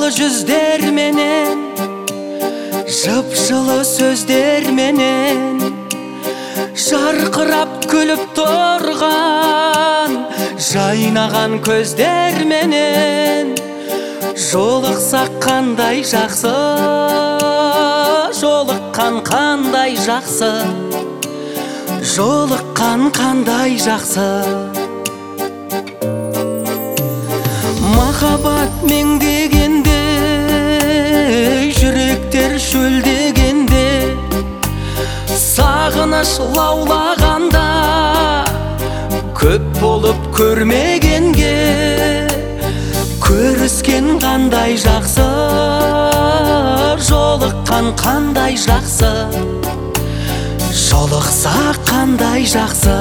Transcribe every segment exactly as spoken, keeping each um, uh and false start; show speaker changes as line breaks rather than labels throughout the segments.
жүздер менен, жып-жылы сөздер менен, жарқырап күліп тұрған жайнаған көздер менен, жолықсақ қандай жақсы, жолыққан қандай жақсы, жолыққан қандай жақсы. Махаббат меңдегенде, жүректер шөлдегенде, сағыныш лаулағанда, көп болып көрмегенге, көріскен қандай жақсы, жолыққан қандай жақсы, жолықсақ қандай жақсы.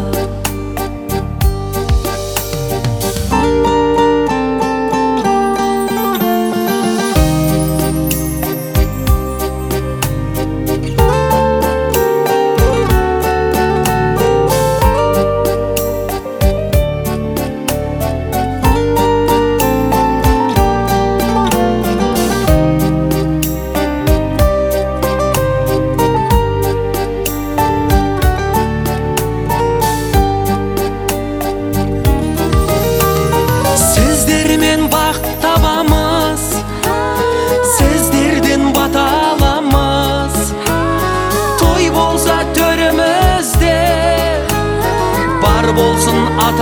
Бар болсын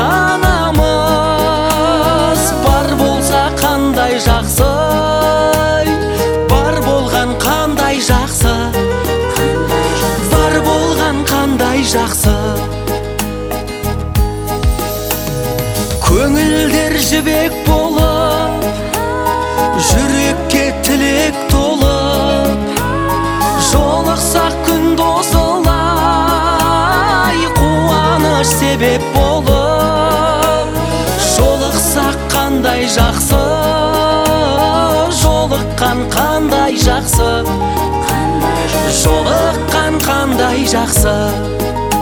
ата-анамыз, бар болса қандай жақсы, бар болған қандай жақсы, бар болған қандай жақсы. Көңілдер жібек болып, жүрекке тілек толып, жолықсақ күн досылай, қуаныш себеп болып, жолықсақ қандай жақсы, жолыққан қандай жақсы, жолыққан қандай жақсы.